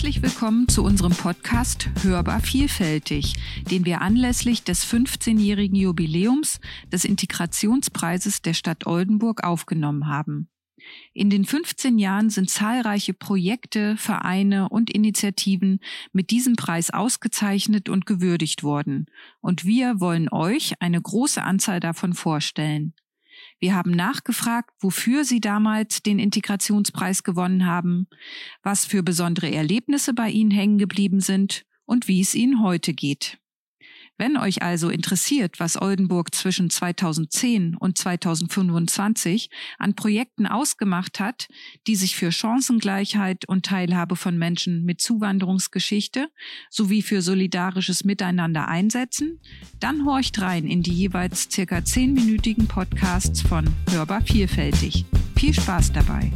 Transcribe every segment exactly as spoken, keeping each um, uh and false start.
Herzlich willkommen zu unserem Podcast Hörbar Vielfältig, den wir anlässlich des fünfzehnjährigen Jubiläums des Integrationspreises der Stadt Oldenburg aufgenommen haben. In den fünfzehn Jahren sind zahlreiche Projekte, Vereine und Initiativen mit diesem Preis ausgezeichnet und gewürdigt worden. Und wir wollen euch eine große Anzahl davon vorstellen. Wir haben nachgefragt, wofür Sie damals den Integrationspreis gewonnen haben, was für besondere Erlebnisse bei Ihnen hängen geblieben sind und wie es Ihnen heute geht. Wenn euch also interessiert, was Oldenburg zwischen zweitausendzehn und zweitausendfünfundzwanzig an Projekten ausgemacht hat, die sich für Chancengleichheit und Teilhabe von Menschen mit Zuwanderungsgeschichte sowie für solidarisches Miteinander einsetzen, dann horcht rein in die jeweils circa zehnminütigen Podcasts von Hörbar Vielfältig. Viel Spaß dabei!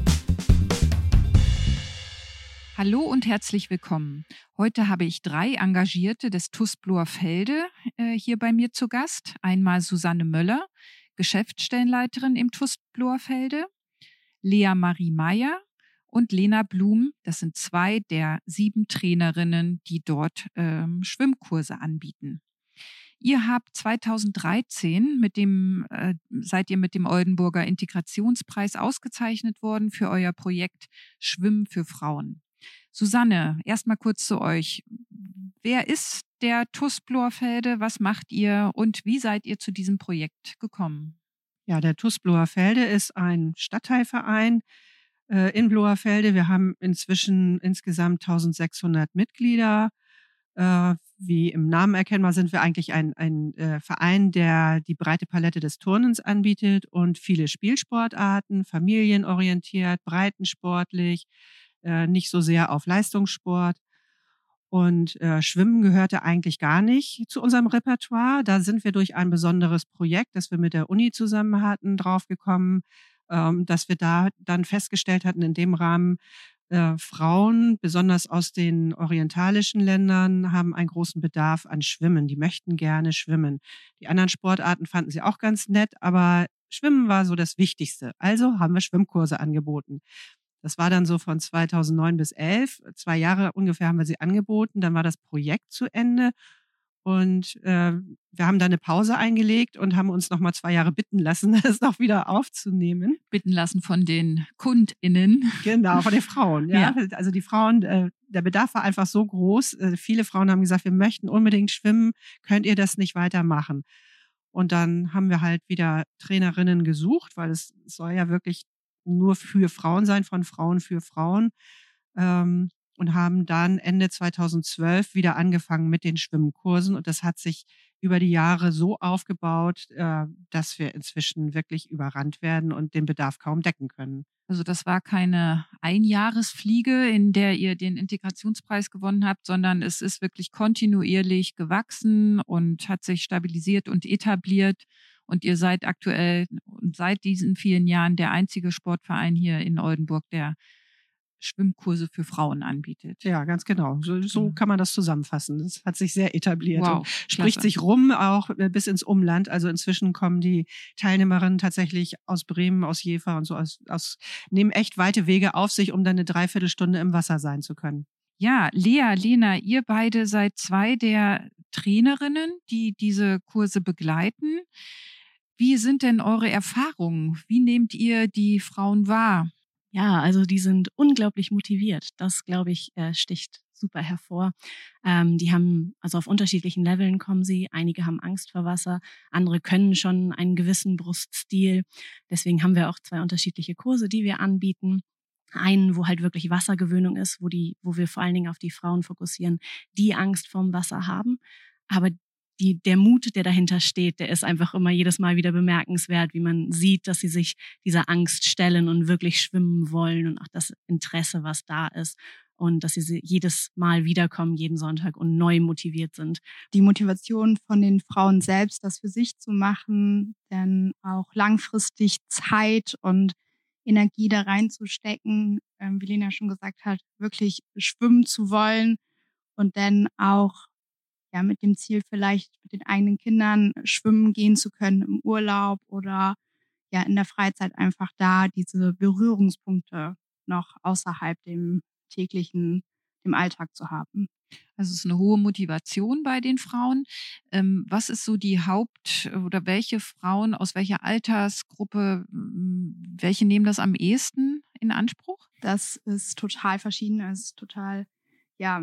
Hallo und herzlich willkommen. Heute habe ich drei Engagierte des T U S Bloerfelde äh, hier bei mir zu Gast. Einmal Susanne Möller, Geschäftsstellenleiterin im T U S Bloerfelde, Lea Marie Meyer und Lena Blum. Das sind zwei der sieben Trainerinnen, die dort ähm, Schwimmkurse anbieten. Ihr habt zweitausenddreizehn mit dem, äh, seid ihr mit dem Oldenburger Integrationspreis ausgezeichnet worden für euer Projekt Schwimmen für Frauen. Susanne, erstmal kurz zu euch. Wer ist der T U S Bloerfelde? Was macht ihr und wie seid ihr zu diesem Projekt gekommen? Ja, der T U S Bloerfelde ist ein Stadtteilverein äh, in Bloerfelde. Wir haben inzwischen insgesamt eintausendsechshundert Mitglieder. Äh, wie im Namen erkennbar sind wir eigentlich ein, ein äh, Verein, der die breite Palette des Turnens anbietet und viele Spielsportarten, familienorientiert, breitensportlich, äh, nicht so sehr auf Leistungssport. Und äh, Schwimmen gehörte eigentlich gar nicht zu unserem Repertoire. Da sind wir durch ein besonderes Projekt, das wir mit der Uni zusammen hatten, draufgekommen, ähm, dass wir da dann festgestellt hatten, in dem Rahmen, äh, Frauen, besonders aus den orientalischen Ländern, haben einen großen Bedarf an Schwimmen. Die möchten gerne schwimmen. Die anderen Sportarten fanden sie auch ganz nett, aber Schwimmen war so das Wichtigste. Also haben wir Schwimmkurse angeboten. Das war dann so von zweitausendneun bis elf. Zwei Jahre ungefähr haben wir sie angeboten. Dann war das Projekt zu Ende. Und äh, wir haben da eine Pause eingelegt und haben uns nochmal zwei Jahre bitten lassen, das noch wieder aufzunehmen. Bitten lassen von den KundInnen. Genau, von den Frauen. Ja. ja. Also die Frauen, äh, der Bedarf war einfach so groß. Äh, viele Frauen haben gesagt, wir möchten unbedingt schwimmen. Könnt ihr das nicht weitermachen? Und dann haben wir halt wieder Trainerinnen gesucht, weil es soll ja wirklich nur für Frauen sein, von Frauen für Frauen. Ähm, und haben dann Ende zweitausendzwölf wieder angefangen mit den Schwimmkursen. Und das hat sich über die Jahre so aufgebaut, äh, dass wir inzwischen wirklich überrannt werden und den Bedarf kaum decken können. Also das war keine Einjahresfliege, in der ihr den Integrationspreis gewonnen habt, sondern es ist wirklich kontinuierlich gewachsen und hat sich stabilisiert und etabliert. Und ihr seid aktuell und seit diesen vielen Jahren der einzige Sportverein hier in Oldenburg, der Schwimmkurse für Frauen anbietet. Ja, ganz genau. So, so kann man das zusammenfassen. Das hat sich sehr etabliert wow, und spricht sich rum, auch bis ins Umland. Also inzwischen kommen die Teilnehmerinnen tatsächlich aus Bremen, aus Jever und so aus, aus nehmen echt weite Wege auf sich, um dann eine Dreiviertelstunde im Wasser sein zu können. Ja, Lea, Lena, ihr beide seid zwei der Trainerinnen, die diese Kurse begleiten. Wie sind denn eure Erfahrungen? Wie nehmt ihr die Frauen wahr? Ja, also die sind unglaublich motiviert. Das, glaube ich, äh, sticht super hervor. Ähm, die haben, also auf unterschiedlichen Leveln kommen sie. Einige haben Angst vor Wasser, andere können schon einen gewissen Bruststil. Deswegen haben wir auch zwei unterschiedliche Kurse, die wir anbieten. Einen, wo halt wirklich Wassergewöhnung ist, wo die, wo wir vor allen Dingen auf die Frauen fokussieren, die Angst vorm Wasser haben. Aber Die, der Mut, der dahinter steht, der ist einfach immer jedes Mal wieder bemerkenswert, wie man sieht, dass sie sich dieser Angst stellen und wirklich schwimmen wollen und auch das Interesse, was da ist und dass sie jedes Mal wiederkommen, jeden Sonntag und neu motiviert sind. Die Motivation von den Frauen selbst, das für sich zu machen, dann auch langfristig Zeit und Energie da reinzustecken, ähm, wie Lena schon gesagt hat, wirklich schwimmen zu wollen und dann auch ja, mit dem Ziel vielleicht mit den eigenen Kindern schwimmen gehen zu können im Urlaub oder ja in der Freizeit einfach da diese Berührungspunkte noch außerhalb dem täglichen dem Alltag zu haben. Also es ist eine hohe Motivation bei den Frauen. Ähm, was ist so die Haupt- oder welche Frauen aus welcher Altersgruppe, m, welche nehmen das am ehesten in Anspruch? Das ist total verschieden, es ist total, ja,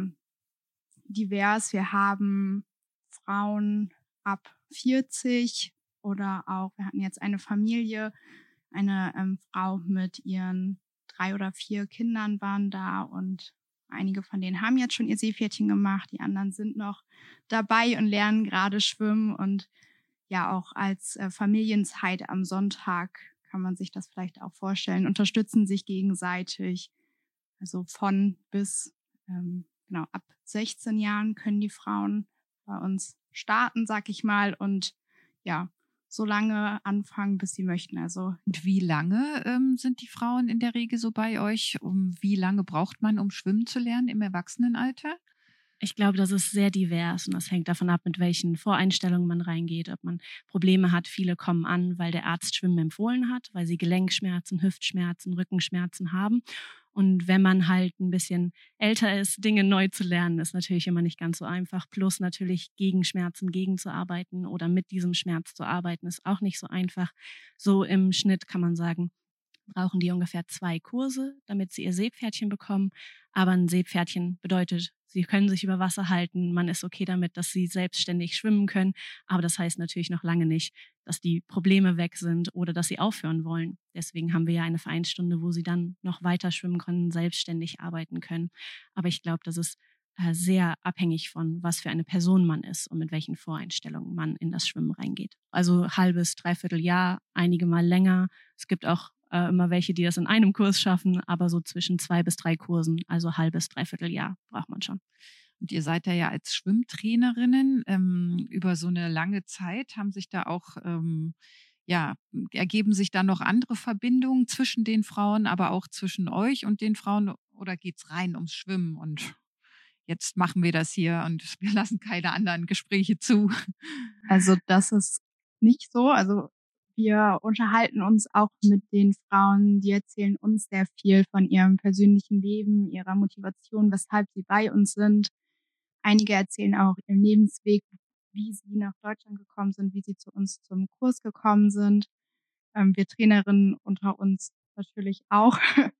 divers. Wir haben Frauen ab vierzig oder auch, wir hatten jetzt eine Familie, eine ähm, Frau mit ihren drei oder vier Kindern waren da und einige von denen haben jetzt schon ihr Seepferdchen gemacht, die anderen sind noch dabei und lernen gerade schwimmen und ja, auch als äh, Familienzeit am Sonntag kann man sich das vielleicht auch vorstellen, unterstützen sich gegenseitig, also von bis, ähm, genau, ab sechzehn Jahren können die Frauen bei uns starten, sag ich mal, und ja, so lange anfangen, bis sie möchten. Also Und wie lange ähm, sind die Frauen in der Regel so bei euch? Um wie lange braucht man, um schwimmen zu lernen im Erwachsenenalter? Ich glaube, das ist sehr divers und das hängt davon ab, mit welchen Voreinstellungen man reingeht, ob man Probleme hat. Viele kommen an, weil der Arzt Schwimmen empfohlen hat, weil sie Gelenkschmerzen, Hüftschmerzen, Rückenschmerzen haben. Und wenn man halt ein bisschen älter ist, Dinge neu zu lernen, ist natürlich immer nicht ganz so einfach. Plus natürlich gegen Schmerzen gegenzuarbeiten oder mit diesem Schmerz zu arbeiten, ist auch nicht so einfach. So im Schnitt kann man sagen, brauchen die ungefähr zwei Kurse, damit sie ihr Seepferdchen bekommen. Aber ein Seepferdchen bedeutet, sie können sich über Wasser halten. Man ist okay damit, dass sie selbstständig schwimmen können. Aber das heißt natürlich noch lange nicht, dass die Probleme weg sind oder dass sie aufhören wollen. Deswegen haben wir ja eine Vereinsstunde, wo sie dann noch weiter schwimmen können, selbstständig arbeiten können. Aber ich glaube, das ist äh, sehr abhängig von, was für eine Person man ist und mit welchen Voreinstellungen man in das Schwimmen reingeht. Also halbes, dreiviertel Jahr, einige mal länger. Es gibt auch äh, immer welche, die das in einem Kurs schaffen, aber so zwischen zwei bis drei Kursen, also halbes, dreiviertel Jahr braucht man schon. Und ihr seid da ja als Schwimmtrainerinnen ähm, über so eine lange Zeit. Haben sich da auch, ähm, ja, ergeben sich da noch andere Verbindungen zwischen den Frauen, aber auch zwischen euch und den Frauen? Oder geht's rein ums Schwimmen und jetzt machen wir das hier und wir lassen keine anderen Gespräche zu? Also das ist nicht so. Also wir unterhalten uns auch mit den Frauen, die erzählen uns sehr viel von ihrem persönlichen Leben, ihrer Motivation, weshalb sie bei uns sind. Einige erzählen auch ihren Lebensweg, wie sie nach Deutschland gekommen sind, wie sie zu uns zum Kurs gekommen sind. Ähm, wir Trainerinnen unter uns natürlich auch.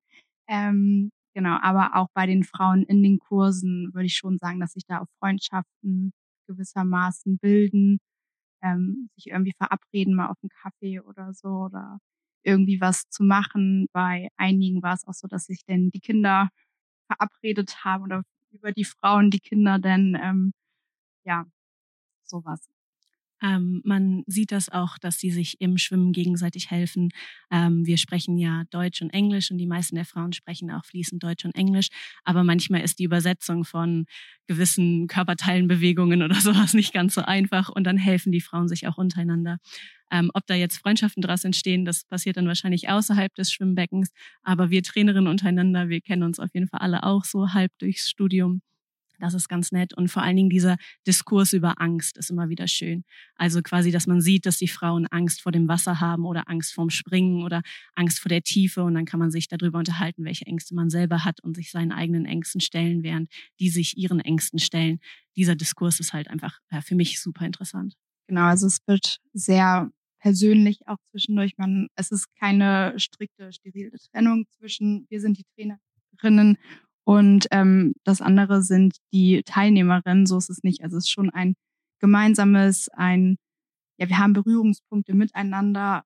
ähm, genau, aber auch bei den Frauen in den Kursen würde ich schon sagen, dass sich da auch Freundschaften gewissermaßen bilden, ähm, sich irgendwie verabreden, mal auf einen Kaffee oder so oder irgendwie was zu machen. Bei einigen war es auch so, dass sich denn die Kinder verabredet haben oder über die Frauen die Kinder, denn ähm, ja, sowas. Ähm, man sieht das auch, dass sie sich im Schwimmen gegenseitig helfen. Ähm, wir sprechen ja Deutsch und Englisch und die meisten der Frauen sprechen auch fließend Deutsch und Englisch. Aber manchmal ist die Übersetzung von gewissen Körperteilenbewegungen oder sowas nicht ganz so einfach und dann helfen die Frauen sich auch untereinander. Ähm, ob da jetzt Freundschaften draus entstehen, das passiert dann wahrscheinlich außerhalb des Schwimmbeckens. Aber wir Trainerinnen untereinander, wir kennen uns auf jeden Fall alle auch so halb durchs Studium. Das ist ganz nett. Und vor allen Dingen dieser Diskurs über Angst ist immer wieder schön. Also quasi, dass man sieht, dass die Frauen Angst vor dem Wasser haben oder Angst vorm Springen oder Angst vor der Tiefe. Und dann kann man sich darüber unterhalten, welche Ängste man selber hat und sich seinen eigenen Ängsten stellen, während die sich ihren Ängsten stellen. Dieser Diskurs ist halt einfach äh, für mich super interessant. Genau, also es wird sehr persönlich auch zwischendurch. Man, es ist keine strikte, sterile Trennung zwischen, wir sind die Trainerinnen und ähm, das andere sind die Teilnehmerinnen. So ist es nicht. Also es ist schon ein gemeinsames, ein, ja, wir haben Berührungspunkte miteinander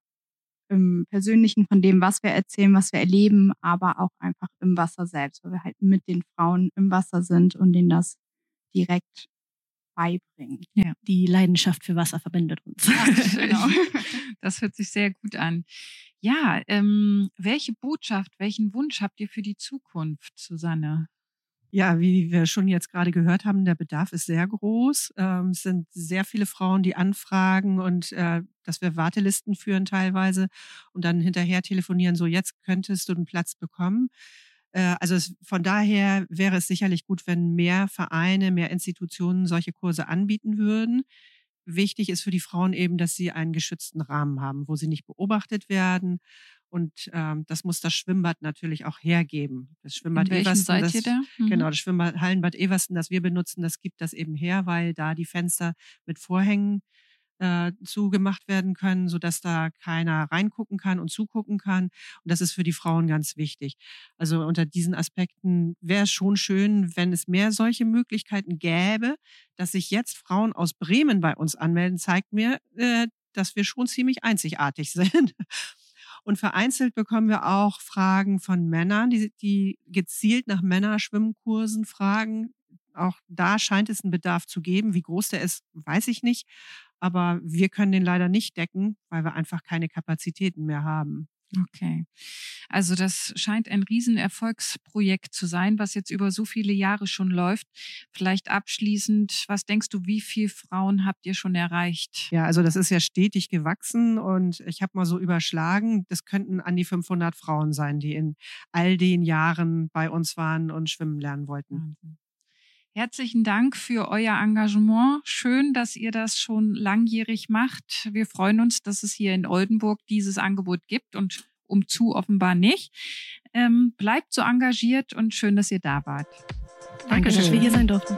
im Persönlichen von dem, was wir erzählen, was wir erleben, aber auch einfach im Wasser selbst, weil wir halt mit den Frauen im Wasser sind und denen das direkt beibringen. Ja, die Leidenschaft für Wasser verbindet uns. Ach, genau. Das hört sich sehr gut an. Ja, ähm, welche Botschaft, welchen Wunsch habt ihr für die Zukunft, Susanne? Ja, wie wir schon jetzt gerade gehört haben, der Bedarf ist sehr groß. Ähm, es sind sehr viele Frauen, die anfragen und äh, dass wir Wartelisten führen teilweise und dann hinterher telefonieren, so jetzt könntest du einen Platz bekommen. Äh, also es, von daher wäre es sicherlich gut, wenn mehr Vereine, mehr Institutionen solche Kurse anbieten würden. Wichtig ist für die Frauen eben, dass sie einen geschützten Rahmen haben, wo sie nicht beobachtet werden Und ähm, das muss das Schwimmbad natürlich auch hergeben. Das Schwimmbad In welchem Eversten, seid das, ihr da? Mhm. Genau, das Schwimmbad Hallenbad Eversten, das wir benutzen, das gibt das eben her, weil da die Fenster mit Vorhängen äh, zugemacht werden können, sodass da keiner reingucken kann und zugucken kann. Und das ist für die Frauen ganz wichtig. Also unter diesen Aspekten wäre es schon schön, wenn es mehr solche Möglichkeiten gäbe. Dass sich jetzt Frauen aus Bremen bei uns anmelden, zeigt mir, äh, dass wir schon ziemlich einzigartig sind. Und vereinzelt bekommen wir auch Fragen von Männern, die, die gezielt nach Männerschwimmkursen fragen. Auch da scheint es einen Bedarf zu geben. Wie groß der ist, weiß ich nicht. Aber wir können den leider nicht decken, weil wir einfach keine Kapazitäten mehr haben. Okay. Also das scheint ein Riesenerfolgsprojekt zu sein, was jetzt über so viele Jahre schon läuft. Vielleicht abschließend, was denkst du, wie viele Frauen habt ihr schon erreicht? Ja, also das ist ja stetig gewachsen und ich habe mal so überschlagen, das könnten an die fünfhundert Frauen sein, die in all den Jahren bei uns waren und schwimmen lernen wollten. Wahnsinn. Herzlichen Dank für euer Engagement. Schön, dass ihr das schon langjährig macht. Wir freuen uns, dass es hier in Oldenburg dieses Angebot gibt und umzu offenbar nicht. Ähm, bleibt so engagiert und schön, dass ihr da wart. Danke, dass wir hier sein durften.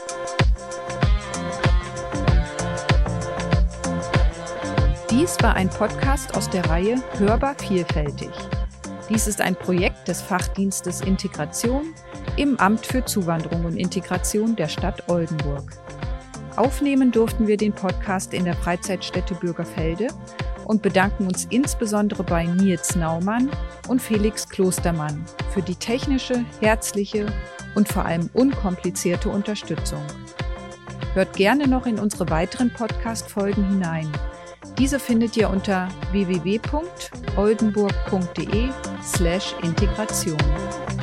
Dies war ein Podcast aus der Reihe Hörbar vielfältig. Dies ist ein Projekt des Fachdienstes Integration im Amt für Zuwanderung und Integration der Stadt Oldenburg. Aufnehmen durften wir den Podcast in der Freizeitstätte Bürgerfelde und bedanken uns insbesondere bei Nils Naumann und Felix Klostermann für die technische, herzliche und vor allem unkomplizierte Unterstützung. Hört gerne noch in unsere weiteren Podcast-Folgen hinein. Diese findet ihr unter w w w punkt oldenburg punkt de slash integration.